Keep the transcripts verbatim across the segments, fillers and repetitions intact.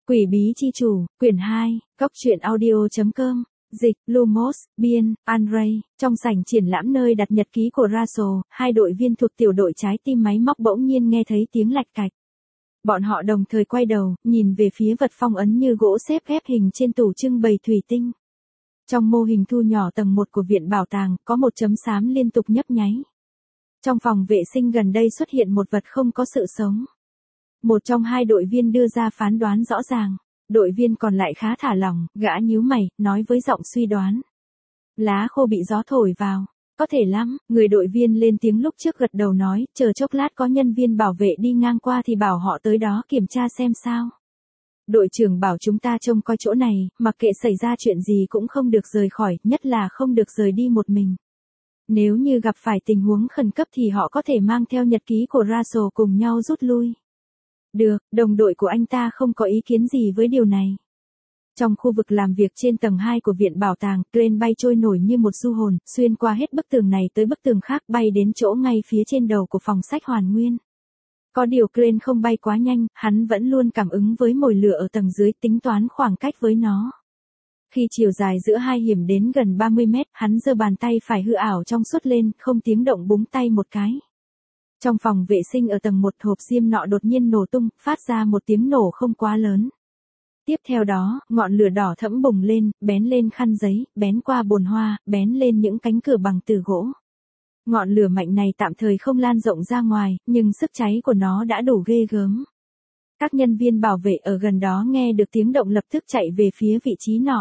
Quỷ bí chi chủ, quyển hai, góc truyện audio.com, dịch, Lumos, biên, Andrei, trong sảnh triển lãm nơi đặt nhật ký của Russell, hai đội viên thuộc tiểu đội trái tim máy móc bỗng nhiên nghe thấy tiếng lạch cạch. Bọn họ đồng thời quay đầu, nhìn về phía vật phong ấn như gỗ xếp ghép hình trên tủ trưng bày thủy tinh. Trong mô hình thu nhỏ tầng một của viện bảo tàng, có một chấm xám liên tục nhấp nháy. Trong phòng vệ sinh gần đây xuất hiện một vật không có sự sống. Một trong hai đội viên đưa ra phán đoán rõ ràng. Đội viên còn lại khá thả lỏng, gã nhíu mày, nói với giọng suy đoán. Lá khô bị gió thổi vào. Có thể lắm, người đội viên lên tiếng lúc trước gật đầu nói, chờ chốc lát có nhân viên bảo vệ đi ngang qua thì bảo họ tới đó kiểm tra xem sao. Đội trưởng bảo chúng ta trông coi chỗ này, mặc kệ xảy ra chuyện gì cũng không được rời khỏi, nhất là không được rời đi một mình. Nếu như gặp phải tình huống khẩn cấp thì họ có thể mang theo nhật ký của Russell cùng nhau rút lui. Được, đồng đội của anh ta không có ý kiến gì với điều này. Trong khu vực làm việc trên tầng hai của viện bảo tàng, crane bay trôi nổi như một du hồn, xuyên qua hết bức tường này tới bức tường khác bay đến chỗ ngay phía trên đầu của phòng sách hoàn nguyên. Có điều crane không bay quá nhanh, hắn vẫn luôn cảm ứng với mồi lửa ở tầng dưới tính toán khoảng cách với nó. Khi chiều dài giữa hai hiểm đến gần ba mươi mét, hắn giơ bàn tay phải hư ảo trong suốt lên, không tiếng động búng tay một cái. Trong phòng vệ sinh ở tầng một hộp diêm nọ đột nhiên nổ tung, phát ra một tiếng nổ không quá lớn. Tiếp theo đó, ngọn lửa đỏ thẫm bùng lên, bén lên khăn giấy, bén qua bồn hoa, bén lên những cánh cửa bằng từ gỗ. Ngọn lửa mạnh này tạm thời không lan rộng ra ngoài, nhưng sức cháy của nó đã đủ ghê gớm. Các nhân viên bảo vệ ở gần đó nghe được tiếng động lập tức chạy về phía vị trí nọ.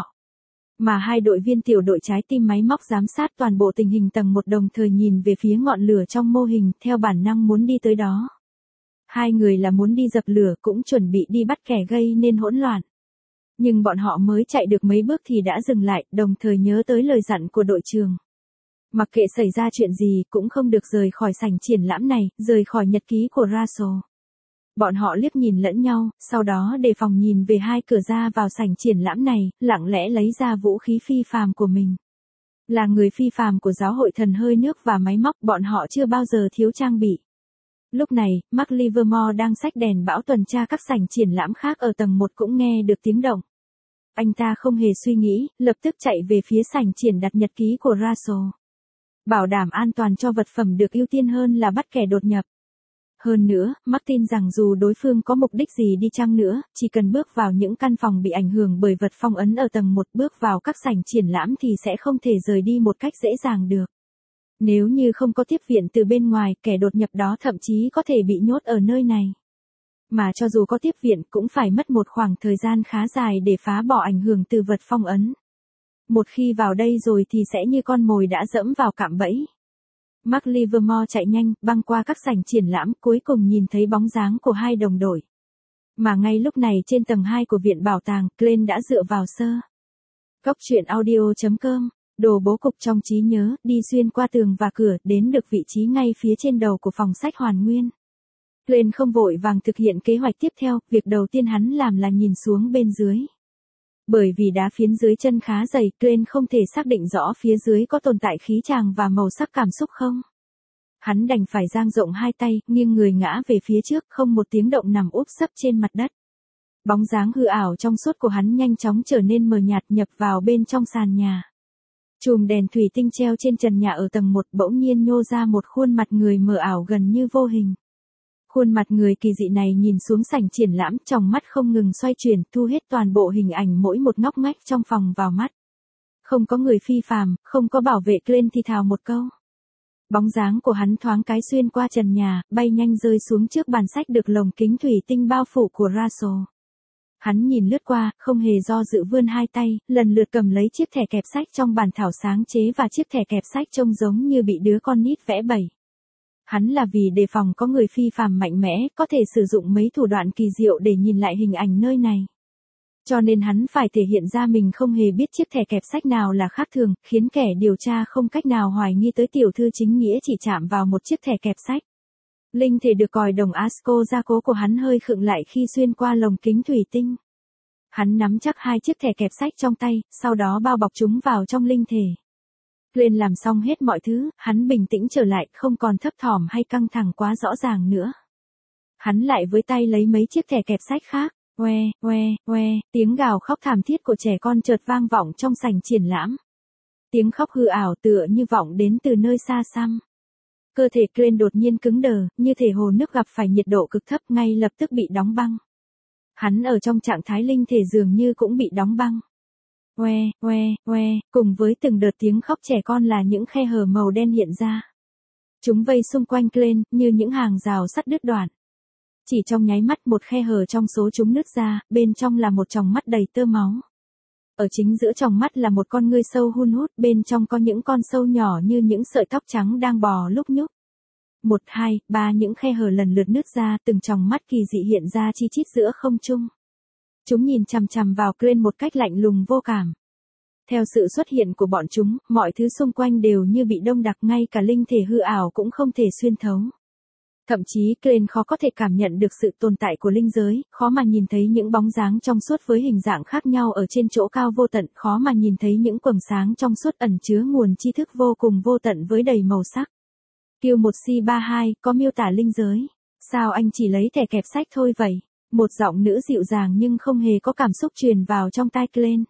Mà hai đội viên tiểu đội trái tim máy móc giám sát toàn bộ tình hình tầng một đồng thời nhìn về phía ngọn lửa trong mô hình, theo bản năng muốn đi tới đó. Hai người là muốn đi dập lửa cũng chuẩn bị đi bắt kẻ gây nên hỗn loạn. Nhưng bọn họ mới chạy được mấy bước thì đã dừng lại, đồng thời nhớ tới lời dặn của đội trưởng. Mặc kệ xảy ra chuyện gì cũng không được rời khỏi sảnh triển lãm này, rời khỏi nhật ký của Russell. Bọn họ liếc nhìn lẫn nhau, sau đó đề phòng nhìn về hai cửa ra vào sảnh triển lãm này, lặng lẽ lấy ra vũ khí phi phàm của mình. Là người phi phàm của giáo hội thần hơi nước và máy móc, bọn họ chưa bao giờ thiếu trang bị. Lúc này, Mark Livermore đang xách đèn bão tuần tra các sảnh triển lãm khác ở tầng một cũng nghe được tiếng động. Anh ta không hề suy nghĩ, lập tức chạy về phía sảnh triển đặt nhật ký của Russell. Bảo đảm an toàn cho vật phẩm được ưu tiên hơn là bắt kẻ đột nhập. Hơn nữa, Mark tin rằng dù đối phương có mục đích gì đi chăng nữa, chỉ cần bước vào những căn phòng bị ảnh hưởng bởi vật phong ấn ở tầng một, bước vào các sảnh triển lãm thì sẽ không thể rời đi một cách dễ dàng được. Nếu như không có tiếp viện từ bên ngoài, kẻ đột nhập đó thậm chí có thể bị nhốt ở nơi này. Mà cho dù có tiếp viện cũng phải mất một khoảng thời gian khá dài để phá bỏ ảnh hưởng từ vật phong ấn. Một khi vào đây rồi thì sẽ như con mồi đã dẫm vào cạm bẫy. Mark Livermore chạy nhanh, băng qua các sảnh triển lãm, cuối cùng nhìn thấy bóng dáng của hai đồng đội. Mà ngay lúc này trên tầng hai của viện bảo tàng, Glenn đã dựa vào sơ. Góc truyện audio.com, đồ bố cục trong trí nhớ, đi xuyên qua tường và cửa, đến được vị trí ngay phía trên đầu của phòng sách hoàn nguyên. Glenn không vội vàng thực hiện kế hoạch tiếp theo, việc đầu tiên hắn làm là nhìn xuống bên dưới. Bởi vì đá phiến dưới chân khá dày, Glenn không thể xác định rõ phía dưới có tồn tại khí tràng và màu sắc cảm xúc không. Hắn đành phải dang rộng hai tay, nghiêng người ngã về phía trước, không một tiếng động nằm úp sấp trên mặt đất. Bóng dáng hư ảo trong suốt của hắn nhanh chóng trở nên mờ nhạt, nhập vào bên trong sàn nhà. Chùm đèn thủy tinh treo trên trần nhà ở tầng một bỗng nhiên nhô ra một khuôn mặt người mờ ảo gần như vô hình. Khuôn mặt người kỳ dị này nhìn xuống sảnh triển lãm, tròng mắt không ngừng xoay chuyển, thu hết toàn bộ hình ảnh mỗi một ngóc ngách trong phòng vào mắt. Không có người phi phàm, không có bảo vệ, Glenn thì thào một câu. Bóng dáng của hắn thoáng cái xuyên qua trần nhà, bay nhanh rơi xuống trước bàn sách được lồng kính thủy tinh bao phủ của Russell. Hắn nhìn lướt qua, không hề do dự vươn hai tay, lần lượt cầm lấy chiếc thẻ kẹp sách trong bản thảo sáng chế và chiếc thẻ kẹp sách trông giống như bị đứa con nít vẽ bẩy. Hắn là vì đề phòng có người phi phàm mạnh mẽ, có thể sử dụng mấy thủ đoạn kỳ diệu để nhìn lại hình ảnh nơi này. Cho nên hắn phải thể hiện ra mình không hề biết chiếc thẻ kẹp sách nào là khác thường, khiến kẻ điều tra không cách nào hoài nghi tới tiểu thư chính nghĩa chỉ chạm vào một chiếc thẻ kẹp sách. Linh thể được còi đồng Asco gia cố của hắn hơi khựng lại khi xuyên qua lồng kính thủy tinh. Hắn nắm chắc hai chiếc thẻ kẹp sách trong tay, sau đó bao bọc chúng vào trong linh thể. Glenn làm xong hết mọi thứ, hắn bình tĩnh trở lại, không còn thấp thỏm hay căng thẳng quá rõ ràng nữa. Hắn lại với tay lấy mấy chiếc thẻ kẹp sách khác, oe, oe, oe, tiếng gào khóc thảm thiết của trẻ con chợt vang vọng trong sảnh triển lãm. Tiếng khóc hư ảo tựa như vọng đến từ nơi xa xăm. Cơ thể Crane đột nhiên cứng đờ, như thể hồ nước gặp phải nhiệt độ cực thấp ngay lập tức bị đóng băng. Hắn ở trong trạng thái linh thể dường như cũng bị đóng băng. Oe, oe, oe, cùng với từng đợt tiếng khóc trẻ con là những khe hở màu đen hiện ra. Chúng vây xung quanh Crane, như những hàng rào sắt đứt đoạn. Chỉ trong nháy mắt một khe hở trong số chúng nứt ra, bên trong là một tròng mắt đầy tơ máu. Ở chính giữa tròng mắt là một con ngươi sâu hun hút, bên trong có những con sâu nhỏ như những sợi tóc trắng đang bò lúc nhúc. Một, hai, ba những khe hở lần lượt nứt ra, từng tròng mắt kỳ dị hiện ra chi chít giữa không trung. Chúng nhìn chằm chằm vào Crane một cách lạnh lùng vô cảm. Theo sự xuất hiện của bọn chúng, mọi thứ xung quanh đều như bị đông đặc, ngay cả linh thể hư ảo cũng không thể xuyên thấu. Thậm chí Crane khó có thể cảm nhận được sự tồn tại của linh giới, khó mà nhìn thấy những bóng dáng trong suốt với hình dạng khác nhau ở trên chỗ cao vô tận, khó mà nhìn thấy những quầng sáng trong suốt ẩn chứa nguồn tri thức vô cùng vô tận với đầy màu sắc. Q một C ba hai có miêu tả linh giới. Sao anh chỉ lấy thẻ kẹp sách thôi vậy? Một giọng nữ dịu dàng nhưng không hề có cảm xúc truyền vào trong tai Crane.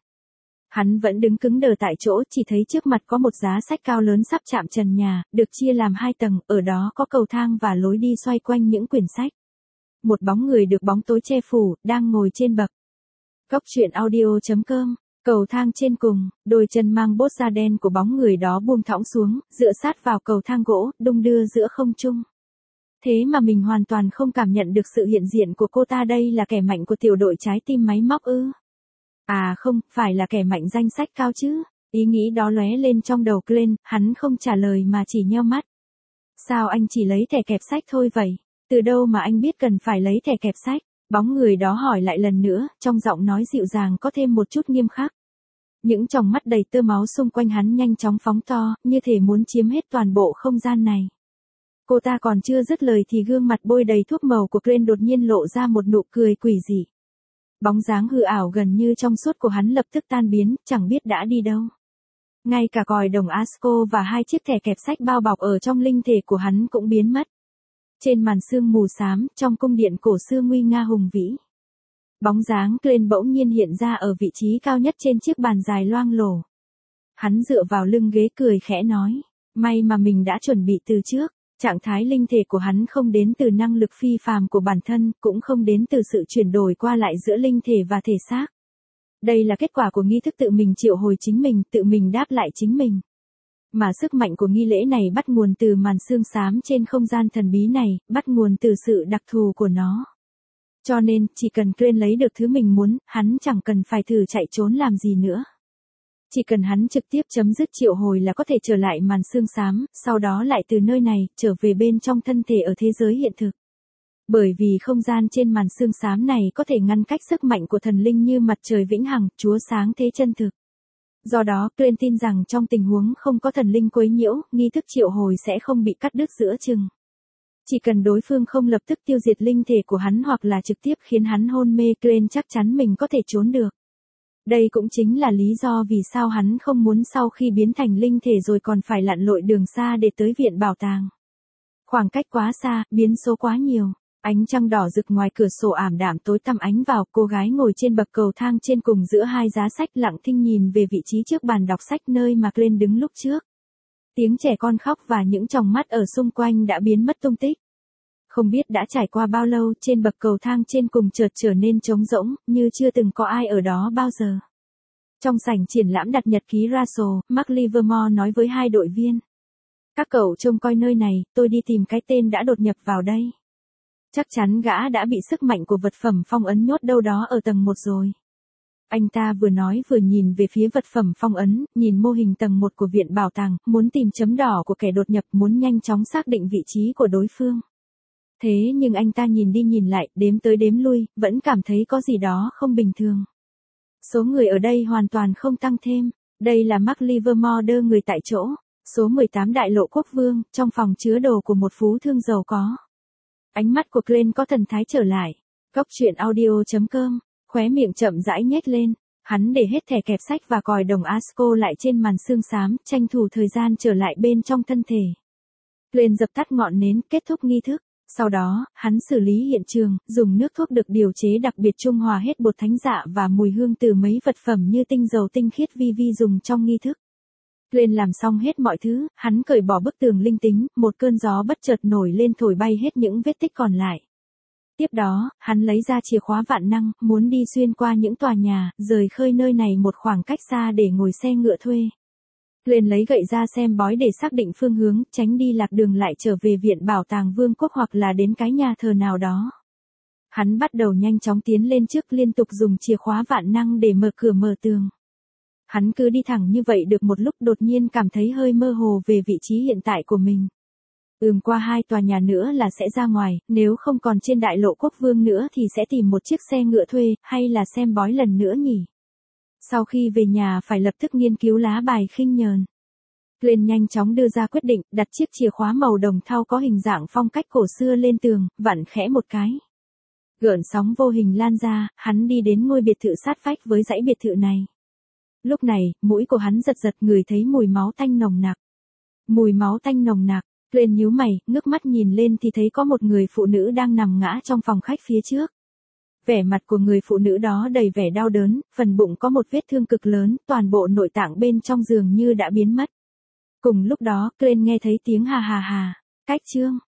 Hắn vẫn đứng cứng đờ tại chỗ, chỉ thấy trước mặt có một giá sách cao lớn sắp chạm trần nhà, được chia làm hai tầng, ở đó có cầu thang và lối đi xoay quanh những quyển sách. Một bóng người được bóng tối che phủ, đang ngồi trên bậc. Cốc truyện audio chấm com, cầu thang trên cùng, đôi chân mang bốt da đen của bóng người đó buông thõng xuống, dựa sát vào cầu thang gỗ, đung đưa giữa không trung. Thế mà mình hoàn toàn không cảm nhận được sự hiện diện của cô ta, đây là kẻ mạnh của tiểu đội trái tim máy móc ư? À không, phải là kẻ mạnh danh sách cao chứ. Ý nghĩ đó lóe lên trong đầu Crane, hắn không trả lời mà chỉ nheo mắt. Sao anh chỉ lấy thẻ kẹp sách thôi vậy? Từ đâu mà anh biết cần phải lấy thẻ kẹp sách? Bóng người đó hỏi lại lần nữa, trong giọng nói dịu dàng có thêm một chút nghiêm khắc. Những tròng mắt đầy tơ máu xung quanh hắn nhanh chóng phóng to, như thể muốn chiếm hết toàn bộ không gian này. Cô ta còn chưa dứt lời thì gương mặt bôi đầy thuốc màu của Crane đột nhiên lộ ra một nụ cười quỷ dị. Bóng dáng hư ảo gần như trong suốt của hắn lập tức tan biến, chẳng biết đã đi đâu. Ngay cả còi đồng Asco và hai chiếc thẻ kẹp sách bao bọc ở trong linh thể của hắn cũng biến mất. Trên màn sương mù xám, trong cung điện cổ xưa nguy nga hùng vĩ. Bóng dáng Crane bỗng nhiên hiện ra ở vị trí cao nhất trên chiếc bàn dài loang lổ. Hắn dựa vào lưng ghế cười khẽ nói, may mà mình đã chuẩn bị từ trước. Trạng thái linh thể của hắn không đến từ năng lực phi phàm của bản thân, cũng không đến từ sự chuyển đổi qua lại giữa linh thể và thể xác. Đây là kết quả của nghi thức tự mình triệu hồi chính mình, tự mình đáp lại chính mình. Mà sức mạnh của nghi lễ này bắt nguồn từ màn sương xám trên không gian thần bí này, bắt nguồn từ sự đặc thù của nó. Cho nên, chỉ cần Crane lấy được thứ mình muốn, hắn chẳng cần phải thử chạy trốn làm gì nữa. Chỉ cần hắn trực tiếp chấm dứt triệu hồi là có thể trở lại màn sương xám, sau đó lại từ nơi này, trở về bên trong thân thể ở thế giới hiện thực. Bởi vì không gian trên màn sương xám này có thể ngăn cách sức mạnh của thần linh như mặt trời vĩnh hằng, chúa sáng thế chân thực. Do đó, Crane tin rằng trong tình huống không có thần linh quấy nhiễu, nghi thức triệu hồi sẽ không bị cắt đứt giữa chừng. Chỉ cần đối phương không lập tức tiêu diệt linh thể của hắn hoặc là trực tiếp khiến hắn hôn mê, Crane chắc chắn mình có thể trốn được. Đây cũng chính là lý do vì sao hắn không muốn sau khi biến thành linh thể rồi còn phải lặn lội đường xa để tới viện bảo tàng. Khoảng cách quá xa, biến số quá nhiều. Ánh trăng đỏ rực ngoài cửa sổ ảm đạm tối tăm ánh vào, cô gái ngồi trên bậc cầu thang trên cùng giữa hai giá sách lặng thinh nhìn về vị trí trước bàn đọc sách nơi mà Crane đứng lúc trước. Tiếng trẻ con khóc và những tròng mắt ở xung quanh đã biến mất tung tích. Không biết đã trải qua bao lâu, trên bậc cầu thang trên cùng chợt trở nên trống rỗng, như chưa từng có ai ở đó bao giờ. Trong sảnh triển lãm đặt nhật ký Russell, Mark Livermore nói với hai đội viên. Các cậu trông coi nơi này, tôi đi tìm cái tên đã đột nhập vào đây. Chắc chắn gã đã bị sức mạnh của vật phẩm phong ấn nhốt đâu đó ở tầng một rồi. Anh ta vừa nói vừa nhìn về phía vật phẩm phong ấn, nhìn mô hình tầng một của viện bảo tàng, muốn tìm chấm đỏ của kẻ đột nhập, muốn nhanh chóng xác định vị trí của đối phương. Thế nhưng anh ta nhìn đi nhìn lại, đếm tới đếm lui, vẫn cảm thấy có gì đó không bình thường. Số người ở đây hoàn toàn không tăng thêm. Đây là Mark Livermore đưa người tại chỗ. Số mười tám Đại lộ Quốc Vương, trong phòng chứa đồ của một phú thương giàu có. Ánh mắt của Crane có thần thái trở lại. Cốc truyện audio chấm com, khóe miệng chậm rãi nhếch lên. Hắn để hết thẻ kẹp sách và còi đồng Asco lại trên màn sương xám, tranh thủ thời gian trở lại bên trong thân thể. Crane dập tắt ngọn nến, kết thúc nghi thức. Sau đó, hắn xử lý hiện trường, dùng nước thuốc được điều chế đặc biệt trung hòa hết bột thánh dạ và mùi hương từ mấy vật phẩm như tinh dầu tinh khiết vi vi dùng trong nghi thức. Lên làm xong hết mọi thứ, hắn cởi bỏ bức tường linh tính, một cơn gió bất chợt nổi lên thổi bay hết những vết tích còn lại. Tiếp đó, hắn lấy ra chìa khóa vạn năng, muốn đi xuyên qua những tòa nhà, rời khơi nơi này một khoảng cách xa để ngồi xe ngựa thuê. Lên lấy gậy ra xem bói để xác định phương hướng, tránh đi lạc đường lại trở về viện bảo tàng vương quốc hoặc là đến cái nhà thờ nào đó. Hắn bắt đầu nhanh chóng tiến lên trước, liên tục dùng chìa khóa vạn năng để mở cửa mở tường. Hắn cứ đi thẳng như vậy được một lúc, đột nhiên cảm thấy hơi mơ hồ về vị trí hiện tại của mình. Ừm qua hai tòa nhà nữa là sẽ ra ngoài, nếu không còn trên đại lộ quốc vương nữa thì sẽ tìm một chiếc xe ngựa thuê, hay là xem bói lần nữa nhỉ? Sau khi về nhà phải lập tức nghiên cứu lá bài khinh nhờn. Lên nhanh chóng đưa ra quyết định, đặt chiếc chìa khóa màu đồng thau có hình dạng phong cách cổ xưa lên tường, vặn khẽ một cái. Gợn sóng vô hình lan ra, hắn đi đến ngôi biệt thự sát vách với dãy biệt thự này. Lúc này, mũi của hắn giật giật, ngửi thấy mùi máu tanh nồng nặc. Mùi máu tanh nồng nặc, lên nhíu mày, ngước mắt nhìn lên thì thấy có một người phụ nữ đang nằm ngã trong phòng khách phía trước. Vẻ mặt của người phụ nữ đó đầy vẻ đau đớn, phần bụng có một vết thương cực lớn, toàn bộ nội tạng bên trong dường như đã biến mất. Cùng lúc đó, Glenn nghe thấy tiếng hà hà hà. Cách chương